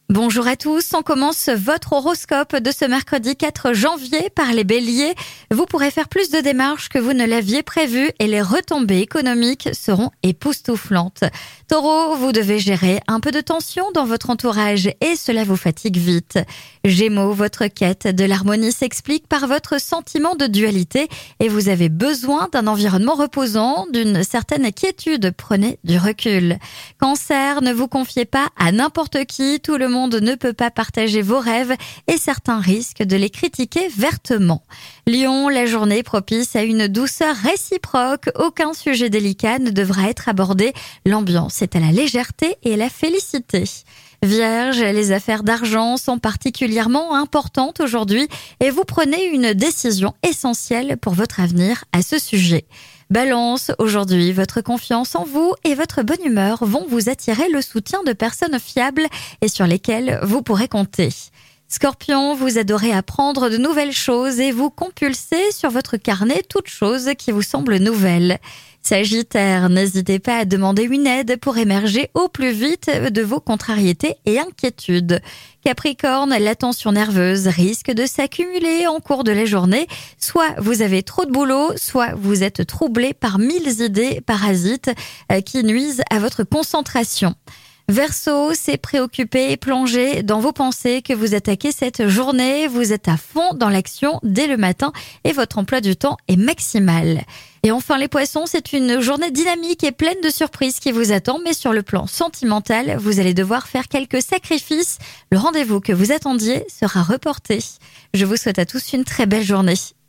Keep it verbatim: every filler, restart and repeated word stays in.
Bonjour à tous, on commence votre horoscope de ce mercredi quatre janvier par les béliers. Vous pourrez faire plus de démarches que vous ne l'aviez prévu et les retombées économiques seront époustouflantes. Taureau, vous devez gérer un peu de tension dans votre entourage et cela vous fatigue vite. Gémeaux, votre quête de l'harmonie s'explique par votre sentiment de dualité et vous avez besoin d'un environnement reposant, d'une certaine quiétude. Prenez du recul. Cancer, ne vous confiez pas à n'importe qui, tout le monde ne peut pas partager vos rêves et certains risquent de les critiquer vertement. Lion, la journée propice à une douceur réciproque, aucun sujet délicat ne devra être abordé, l'ambiance est à la légèreté et à la félicité. Vierge, les affaires d'argent sont particulièrement importantes aujourd'hui et vous prenez une décision essentielle pour votre avenir à ce sujet. Balance, aujourd'hui, votre confiance en vous et votre bonne humeur vont vous attirer le soutien de personnes fiables et sur lesquelles vous pourrez compter. Scorpion, vous adorez apprendre de nouvelles choses et vous compulsez sur votre carnet toutes choses qui vous semblent nouvelles. Sagittaire, n'hésitez pas à demander une aide pour émerger au plus vite de vos contrariétés et inquiétudes. Capricorne, la tension nerveuse risque de s'accumuler en cours de la journée. Soit vous avez trop de boulot, soit vous êtes troublé par mille idées parasites qui nuisent à votre concentration. Verseau, c'est préoccupé et plongé dans vos pensées que vous attaquez cette journée. Vous êtes à fond dans l'action dès le matin et votre emploi du temps est maximal. Et enfin les poissons, c'est une journée dynamique et pleine de surprises qui vous attend, mais sur le plan sentimental, vous allez devoir faire quelques sacrifices. Le rendez-vous que vous attendiez sera reporté. Je vous souhaite à tous une très belle journée.